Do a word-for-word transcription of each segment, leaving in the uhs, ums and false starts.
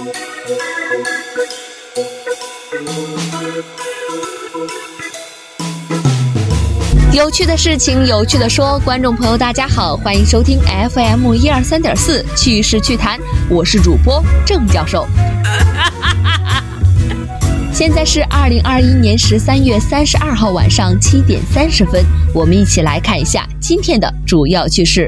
有趣的事情，有趣的说，观众朋友大家好，欢迎收听 F M 一二三点四趣事趣谈，我是主播郑教授。现在是二零二一年十三月三十二号晚上七点三十分，我们一起来看一下今天的主要趣事。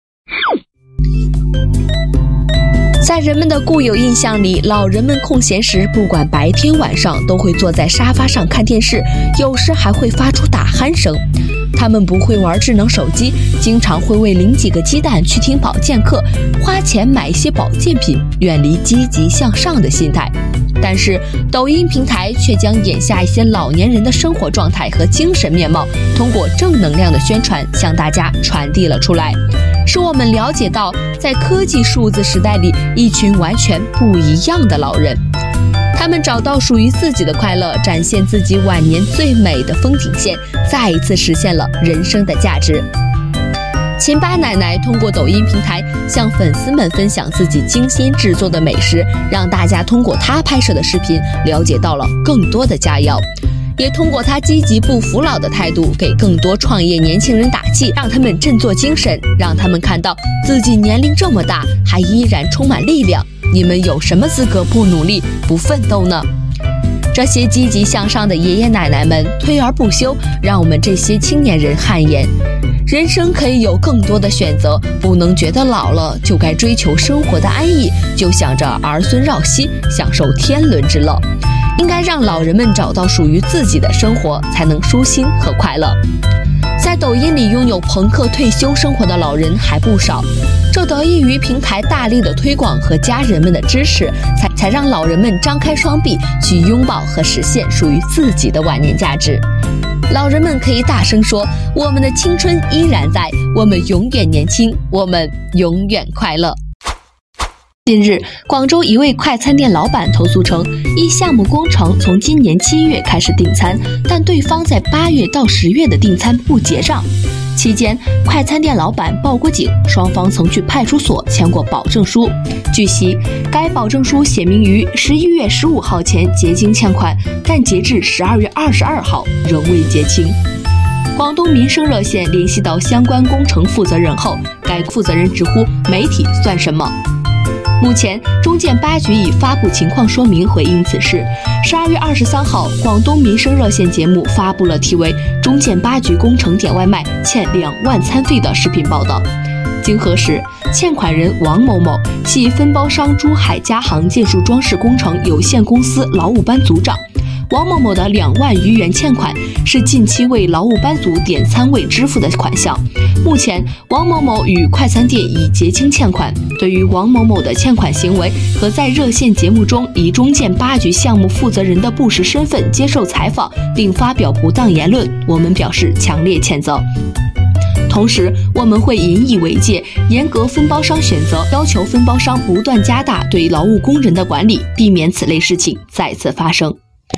在人们的固有印象里，老人们空闲时不管白天晚上都会坐在沙发上看电视，有时还会发出打鼾声。他们不会玩智能手机，经常会为领几个鸡蛋去听保健课，花钱买一些保健品，远离积极向上的心态。但是抖音平台却将眼下一些老年人的生活状态和精神面貌通过正能量的宣传向大家传递了出来，使我们了解到在科技数字时代里一群完全不一样的老人，他们找到属于自己的快乐，展现自己晚年最美的风景线，再一次实现了人生的价值。秦八奶奶通过抖音平台向粉丝们分享自己精心制作的美食，让大家通过她拍摄的视频了解到了更多的佳肴，也通过她积极不服老的态度给更多创业年轻人打气，让他们振作精神，让他们看到自己年龄这么大还依然充满力量，你们有什么资格不努力不奋斗呢？这些积极向上的爷爷奶奶们推而不休，让我们这些青年人汗颜。人生可以有更多的选择，不能觉得老了就该追求生活的安逸，就想着儿孙绕膝，享受天伦之乐。应该让老人们找到属于自己的生活，才能舒心和快乐。在抖音里拥有朋克退休生活的老人还不少，这得益于平台大力的推广和家人们的支持，才才让老人们张开双臂去拥抱和实现属于自己的晚年价值。老人们可以大声说，我们的青春依然在，我们永远年轻，我们永远快乐。近日，广州一位快餐店老板投诉称，一项目工程从今年七月开始订餐，但对方在八月到十月的订餐不结账。期间，快餐店老板报过警，双方曾去派出所签过保证书。据悉，该保证书写明于十一月十五号前结清欠款，但截至十二月二十二号仍未结清。广东民生热线联系到相关工程负责人后，该负责人直呼媒体算什么。目前，中建八局已发布情况说明回应此事。十二月二十三号，广东民生热线节目发布了题为《中建八局工程点外卖欠两万餐费》的视频报道。经核实，欠款人王某某系分包商珠海嘉行建筑装饰工程有限公司劳务班组长。王某某的两万余元欠款是近期为劳务班组点餐位支付的款项。目前，王某某与快餐店已结清欠款。对于王某某的欠款行为和在热线节目中以中建八局项目负责人的不实身份接受采访并发表不当言论，我们表示强烈谴责。同时，我们会引以为戒，严格分包商选择，要求分包商不断加大对劳务工人的管理，避免此类事情再次发生。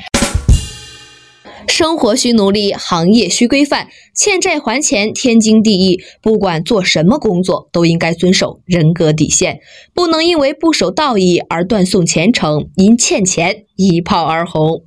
生活需努力，行业需规范，欠债还钱天经地义。不管做什么工作，都应该遵守人格底线，不能因为不守道义而断送前程，因欠钱一炮而红。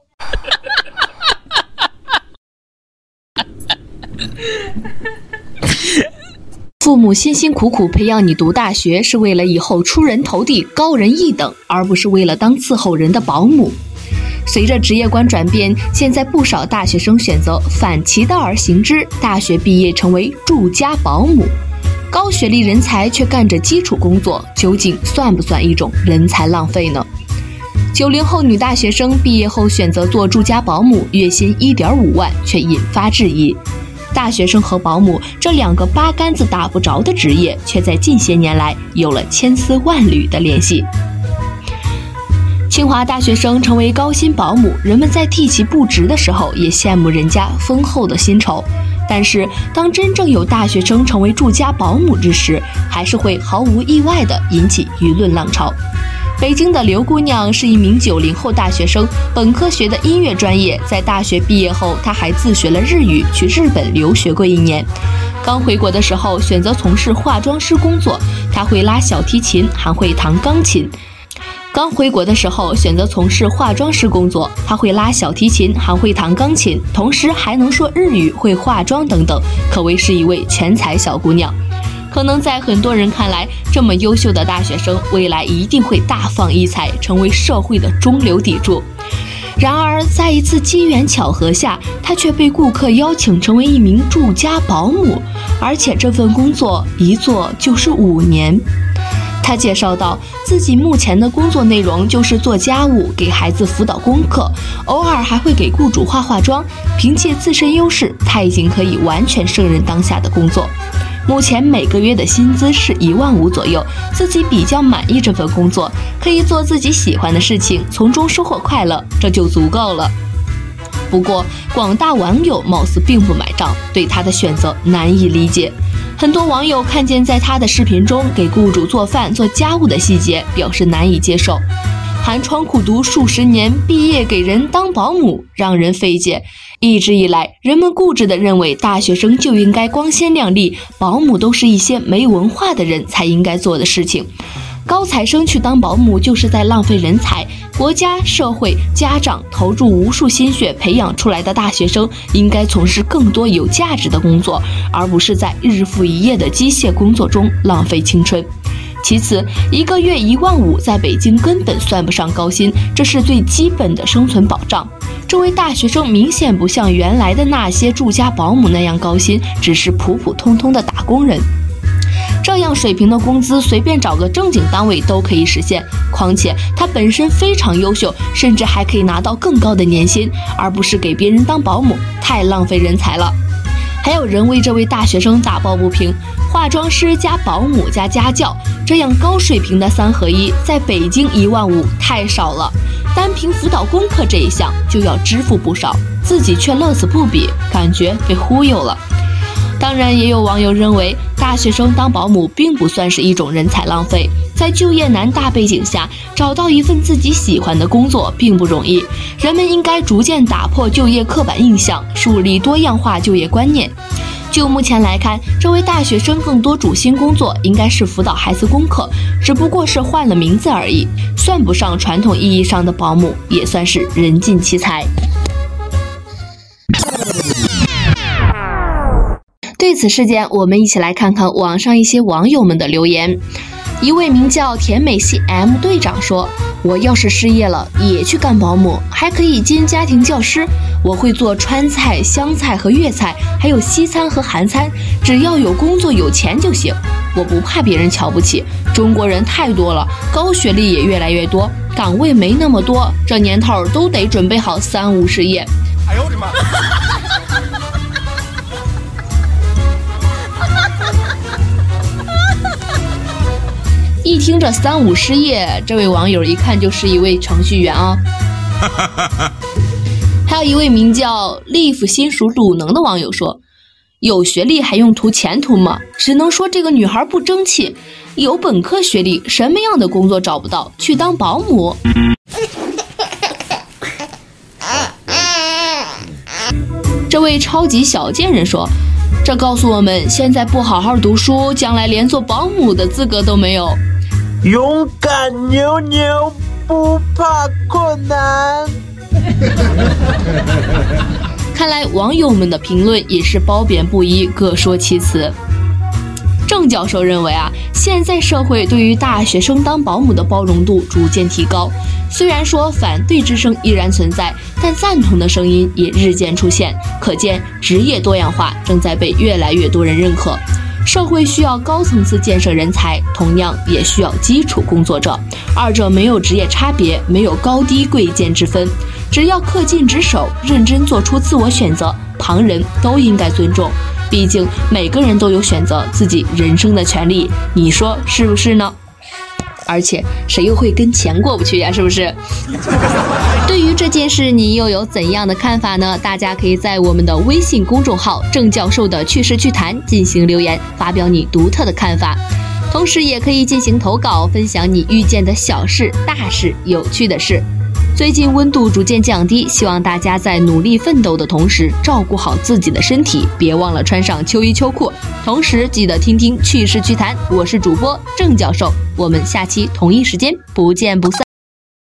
父母辛辛苦苦培养你读大学，是为了以后出人头地、高人一等，而不是为了当伺候人的保姆。随着职业观转变，现在不少大学生选择反其道而行之，大学毕业成为住家保姆。高学历人才却干着基础工作，究竟算不算一种人才浪费呢？九零后女大学生毕业后选择做住家保姆，月薪 一点五万，却引发质疑。大学生和保姆这两个八竿子打不着的职业，却在近些年来有了千丝万缕的联系。清华大学生成为高薪保姆，人们在替其不值的时候，也羡慕人家丰厚的薪酬。但是，当真正有大学生成为住家保姆之时，还是会毫无意外地引起舆论浪潮。北京的刘姑娘是一名九零后大学生，本科学的音乐专业，在大学毕业后，她还自学了日语，去日本留学过一年。刚回国的时候，选择从事化妆师工作，她会拉小提琴，还会弹钢琴。 刚回国的时候，选择从事化妆师工作。她会拉小提琴，还会弹钢琴，同时还能说日语，会化妆等等，可谓是一位全才小姑娘。可能在很多人看来，这么优秀的大学生，未来一定会大放异彩，成为社会的中流砥柱。然而，在一次机缘巧合下，她却被顾客邀请成为一名住家保姆，而且这份工作一做就是五年。他介绍到，自己目前的工作内容就是做家务，给孩子辅导功课，偶尔还会给雇主化化妆。凭借自身优势，他已经可以完全胜任当下的工作。目前每个月的薪资是一万五左右，自己比较满意这份工作，可以做自己喜欢的事情，从中收获快乐，这就足够了。不过，广大网友貌似并不买账，对他的选择难以理解。很多网友看见在他的视频中给雇主做饭、做家务的细节，表示难以接受。寒窗苦读数十年，毕业给人当保姆，让人费解。一直以来，人们固执地认为大学生就应该光鲜亮丽，保姆都是一些没文化的人才应该做的事情。高材生去当保姆就是在浪费人才，国家、社会、家长投入无数心血培养出来的大学生，应该从事更多有价值的工作，而不是在日复一夜的机械工作中浪费青春。其次，一个月一万五在北京根本算不上高薪，这是最基本的生存保障。这位大学生明显不像原来的那些住家保姆那样高薪，只是普普通通的打工人。这样水平的工资，随便找个正经单位都可以实现。况且他本身非常优秀，甚至还可以拿到更高的年薪，而不是给别人当保姆，太浪费人才了。还有人为这位大学生打抱不平，化妆师加保姆加家教，这样高水平的三合一，在北京一万五太少了，单凭辅导功课这一项就要支付不少，自己却乐此不彼，感觉被忽悠了。当然，也有网友认为，大学生当保姆并不算是一种人才浪费。在就业难大背景下，找到一份自己喜欢的工作并不容易。人们应该逐渐打破就业刻板印象，树立多样化就业观念。就目前来看，这位大学生更多主心工作应该是辅导孩子功课，只不过是换了名字而已，算不上传统意义上的保姆，也算是人尽其才。对此事件，我们一起来看看网上一些网友们的留言。一位名叫甜美系 M 队长说，我要是失业了也去干保姆，还可以兼家庭教师，我会做川菜、湘菜和粤菜，还有西餐和韩餐，只要有工作有钱就行。我不怕别人瞧不起，中国人太多了，高学历也越来越多，岗位没那么多，这年头都得准备好三无失业。哎呦我的妈！一听这三五失业，这位网友一看就是一位程序员啊、哦。还有一位名叫 Leaf 新属鲁能的网友说，有学历还用图前途吗？只能说这个女孩不争气，有本科学历什么样的工作找不到，去当保姆。这位超级小贱人说，这告诉我们现在不好好读书，将来连做保姆的资格都没有。 勇敢牛牛不怕困难。 看来网友们的评论也是褒贬不一，各说其词。郑教授认为啊，现在社会对于大学生当保姆的包容度逐渐提高，虽然说反对之声依然存在，但赞同的声音也日渐出现，可见职业多样化正在被越来越多人认可。社会需要高层次建设人才，同样也需要基础工作者，二者没有职业差别，没有高低贵贱之分，只要恪尽职守，认真做出自我选择，旁人都应该尊重。毕竟每个人都有选择自己人生的权利，你说是不是呢？而且谁又会跟钱过不去呀，是不是？对于这件事你又有怎样的看法呢？大家可以在我们的微信公众号郑教授的趣事趣谈进行留言，发表你独特的看法，同时也可以进行投稿，分享你遇见的小事大事有趣的事。最近温度逐渐降低，希望大家在努力奋斗的同时照顾好自己的身体，别忘了穿上秋衣秋裤，同时记得听听趣事趣谈。我是主播郑教授，我们下期同一时间不见不散。